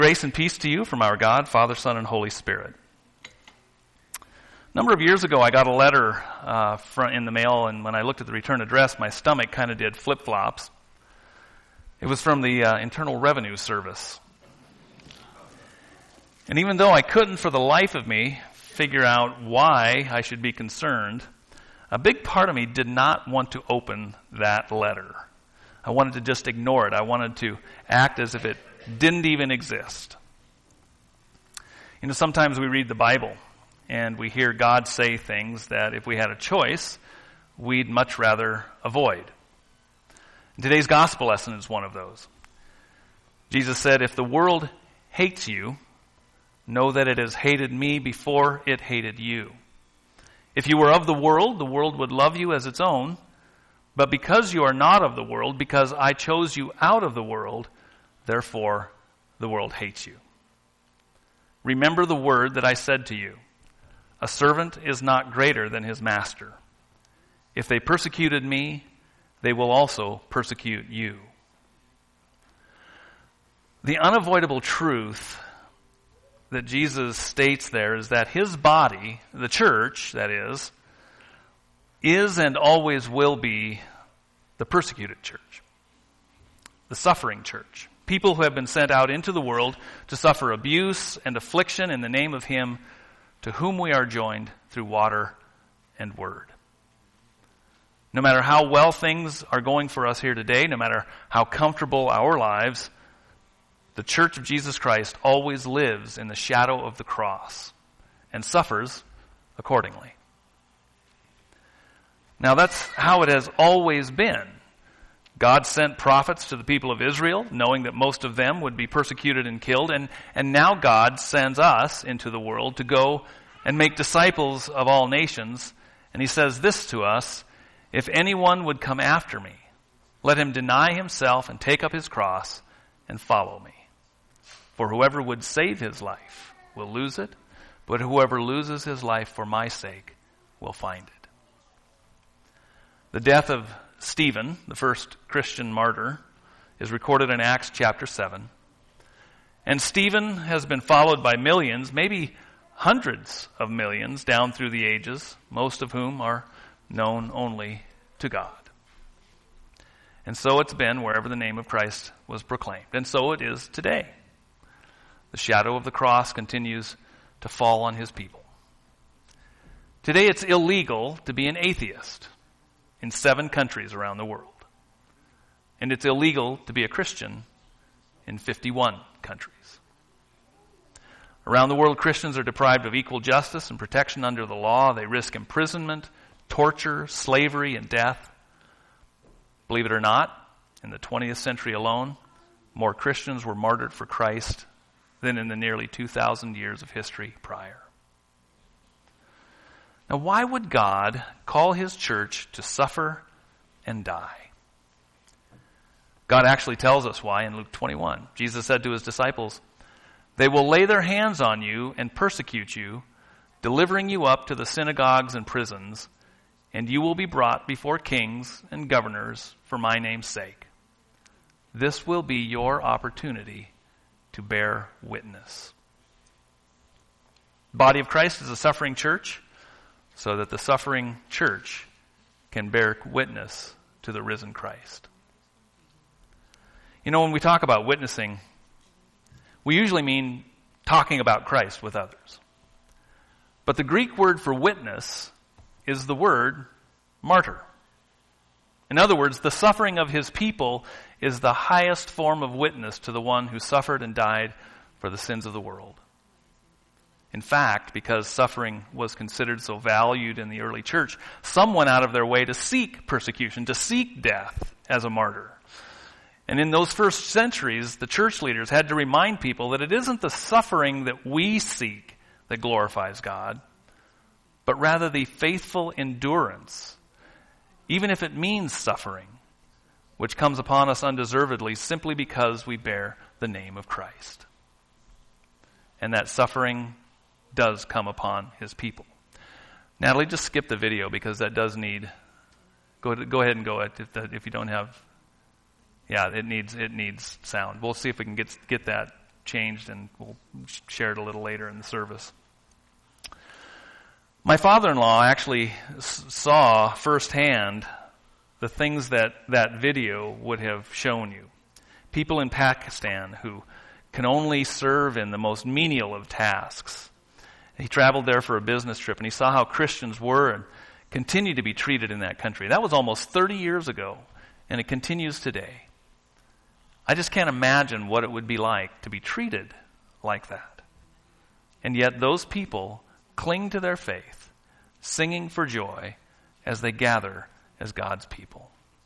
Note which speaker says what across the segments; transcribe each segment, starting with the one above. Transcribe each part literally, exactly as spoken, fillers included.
Speaker 1: Grace and peace to you from our God, Father, Son, and Holy Spirit. A number of years ago, I got a letter uh, front in the mail, and when I looked at the return address, my stomach kind of did flip-flops. It was from the uh, Internal Revenue Service. And even though I couldn't for the life of me figure out why I should be concerned, a big part of me did not want to open that letter. I wanted to just ignore it. I wanted to act as if it didn't even exist. You know, sometimes we read the Bible and we hear God say things that if we had a choice, we'd much rather avoid. And today's gospel lesson is one of those. Jesus said, "If the world hates you, know that it has hated me before it hated you. If you were of the world, the world would love you as its own. But because you are not of the world, because I chose you out of the world, therefore the world hates you. Remember the word that I said to you. A servant is not greater than his master. If they persecuted me, they will also persecute you." The unavoidable truth that Jesus states there is that his body, the church, that is, is and always will be the persecuted church, the suffering church, people who have been sent out into the world to suffer abuse and affliction in the name of him to whom we are joined through water and word. No matter how well things are going for us here today, no matter how comfortable our lives, the Church of Jesus Christ always lives in the shadow of the cross and suffers accordingly. Now that's how it has always been. God sent prophets to the people of Israel, knowing that most of them would be persecuted and killed, and, and now God sends us into the world to go and make disciples of all nations. And he says this to us, "If anyone would come after me, let him deny himself and take up his cross and follow me. For whoever would save his life will lose it, but whoever loses his life for my sake will find it." The death of Stephen, the first Christian martyr, is recorded in Acts chapter seven. And Stephen has been followed by millions, maybe hundreds of millions down through the ages, most of whom are known only to God. And so it's been wherever the name of Christ was proclaimed. And so it is today. The shadow of the cross continues to fall on his people. Today it's illegal to be an atheist in seven countries around the world. And it's illegal to be a Christian in fifty-one countries. Around the world, Christians are deprived of equal justice and protection under the law. They risk imprisonment, torture, slavery, and death. Believe it or not, in the twentieth century alone, more Christians were martyred for Christ than in the nearly two thousand years of history prior. Now, why would God call his church to suffer and die? God actually tells us why in Luke twenty-one. Jesus said to his disciples, "They will lay their hands on you and persecute you, delivering you up to the synagogues and prisons, and you will be brought before kings and governors for my name's sake. This will be your opportunity to bear witness." The body of Christ is a suffering church, so that the suffering church can bear witness to the risen Christ. You know, when we talk about witnessing, we usually mean talking about Christ with others. But the Greek word for witness is the word martyr. In other words, the suffering of his people is the highest form of witness to the one who suffered and died for the sins of the world. In fact, because suffering was considered so valued in the early church, some went out of their way to seek persecution, to seek death as a martyr. And in those first centuries, the church leaders had to remind people that it isn't the suffering that we seek that glorifies God, but rather the faithful endurance, even if it means suffering, which comes upon us undeservedly simply because we bear the name of Christ. And that suffering does come upon his people. Natalie, just skip the video because that does need, go, go ahead and go if, the, if you don't have, yeah, it needs it needs sound. We'll see if we can get get that changed, and we'll share it a little later in the service. My father-in-law actually s- saw firsthand the things that that video would have shown you. People in Pakistan who can only serve in the most menial of tasks. He traveled there for a business trip, and he saw how Christians were and continue to be treated in that country. That was almost thirty years ago, and it continues today. I just can't imagine what it would be like to be treated like that. And yet those people cling to their faith, singing for joy as they gather as God's people.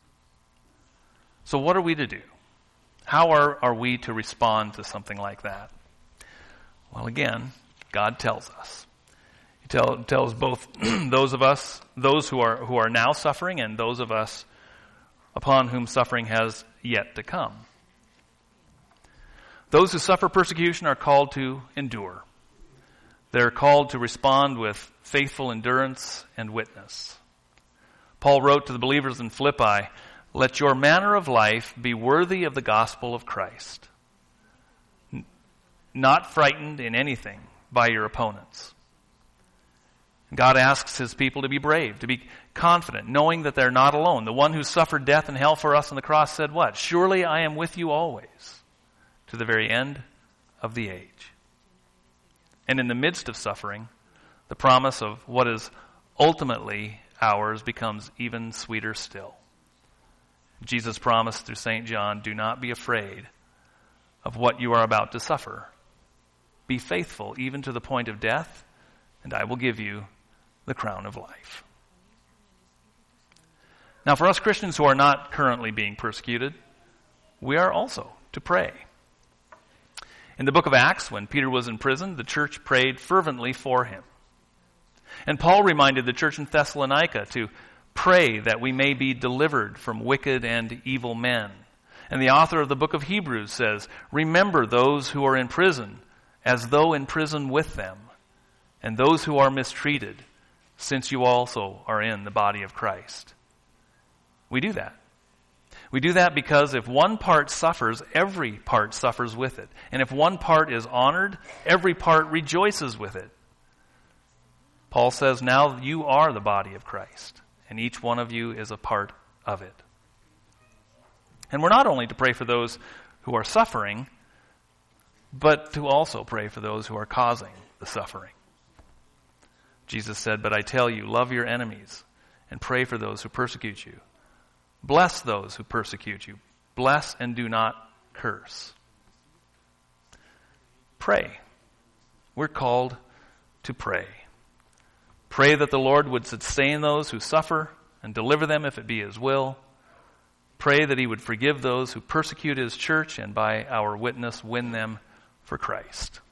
Speaker 1: So what are we to do? How are, are we to respond to something like that? Well, again, God tells us. He tell, tells both those of us, those who are who are now suffering, and those of us upon whom suffering has yet to come. Those who suffer persecution are called to endure. They're called to respond with faithful endurance and witness. Paul wrote to the believers in Philippi, "Let your manner of life be worthy of the gospel of Christ, N- not frightened in anything by your opponents." God asks his people to be brave, to be confident, knowing that they're not alone. The one who suffered death and hell for us on the cross said what? "Surely I am with you always, to the very end of the age." And in the midst of suffering, the promise of what is ultimately ours becomes even sweeter still. Jesus promised through Saint John, "Do not be afraid of what you are about to suffer. Be faithful even to the point of death, and I will give you the crown of life." Now, for us Christians who are not currently being persecuted, we are also to pray. In the book of Acts, when Peter was in prison, the church prayed fervently for him. And Paul reminded the church in Thessalonica to pray that we may be delivered from wicked and evil men. And the author of the book of Hebrews says, "Remember those who are in prison, as though in prison with them, and those who are mistreated, since you also are in the body of Christ." We do that. We do that because if one part suffers, every part suffers with it. And if one part is honored, every part rejoices with it. Paul says, now you are the body of Christ, and each one of you is a part of it. And we're not only to pray for those who are suffering, but to also pray for those who are causing the suffering. Jesus said, "But I tell you, love your enemies and pray for those who persecute you. Bless those who persecute you. Bless and do not curse." Pray. We're called to pray. Pray that the Lord would sustain those who suffer and deliver them if it be his will. Pray that he would forgive those who persecute his church and by our witness win them for Christ.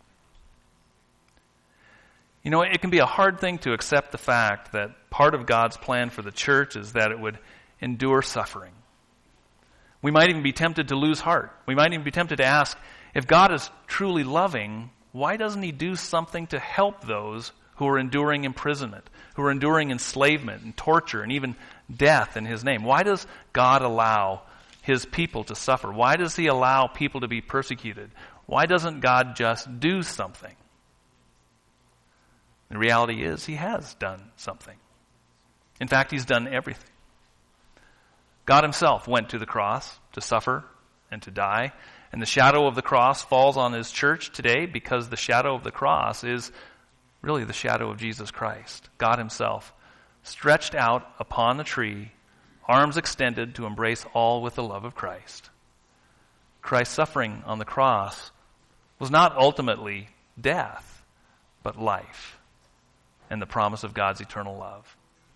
Speaker 1: You know, it can be a hard thing to accept the fact that part of God's plan for the church is that it would endure suffering. We might even be tempted to lose heart. We might even be tempted to ask, if God is truly loving, why doesn't he do something to help those who are enduring imprisonment, who are enduring enslavement and torture and even death in his name? Why does God allow his people to suffer? Why does he allow people to be persecuted? Why doesn't God just do something? The reality is he has done something. In fact, he's done everything. God himself went to the cross to suffer and to die, and the shadow of the cross falls on his church today because the shadow of the cross is really the shadow of Jesus Christ. God himself stretched out upon the tree, arms extended to embrace all with the love of Christ. Christ's suffering on the cross was not ultimately death, but life and the promise of God's eternal love.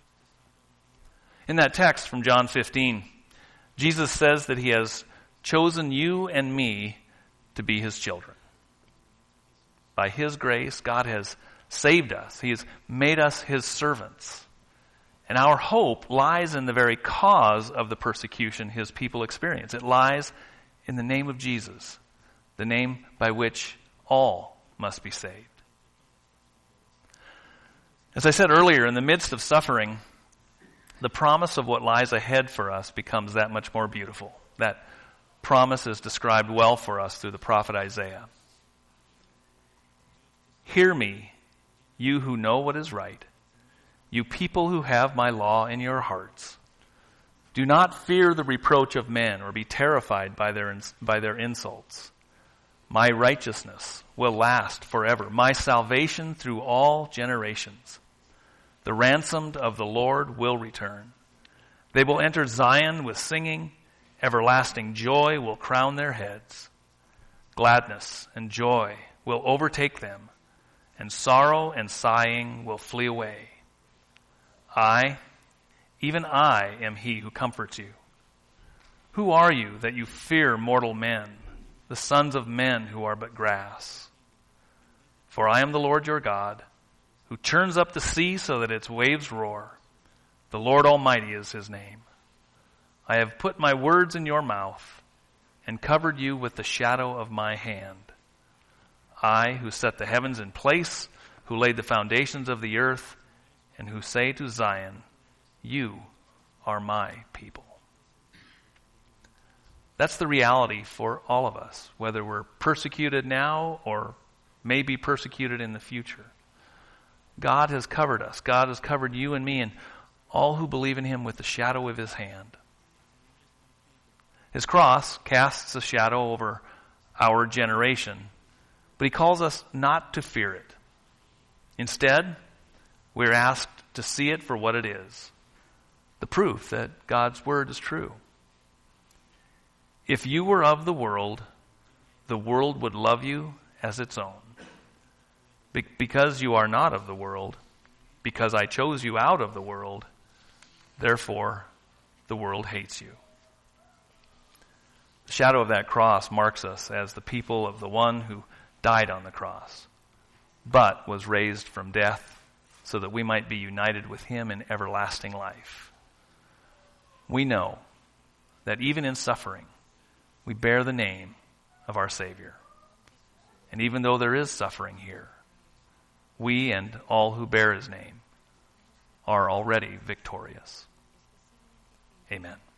Speaker 1: In that text from John fifteen, Jesus says that he has chosen you and me to be his children. By his grace, God has saved us. He has made us his servants. And our hope lies in the very cause of the persecution his people experience. It lies in the name of Jesus, the name by which all must be saved. As I said earlier, in the midst of suffering, the promise of what lies ahead for us becomes that much more beautiful. That promise is described well for us through the prophet Isaiah. Hear me, you who know what is right, you people who have my law in your hearts. Do not fear the reproach of men or be terrified by their, by their insults. My righteousness will last forever, my salvation through all generations. The ransomed of the Lord will return. They will enter Zion with singing. Everlasting joy will crown their heads. Gladness and joy will overtake them, and sorrow and sighing will flee away. I, even I, am he who comforts you. Who are you that you fear mortal men, the sons of men who are but grass? For I am the Lord your God, who turns up the sea so that its waves roar. The Lord Almighty is his name. I have put my words in your mouth and covered you with the shadow of my hand. I, who set the heavens in place, who laid the foundations of the earth, and who say to Zion, you are my people. That's the reality for all of us, whether we're persecuted now or may be persecuted in the future. God has covered us. God has covered you and me and all who believe in him with the shadow of his hand. His cross casts a shadow over our generation, but he calls us not to fear it. Instead, we're asked to see it for what it is, the proof that God's word is true. If you were of the world, the world would love you as its own. Be- because you are not of the world, because I chose you out of the world, therefore the world hates you. The shadow of that cross marks us as the people of the one who died on the cross, but was raised from death so that we might be united with him in everlasting life. We know that even in suffering, we bear the name of our Savior. And even though there is suffering here, we and all who bear his name are already victorious. Amen.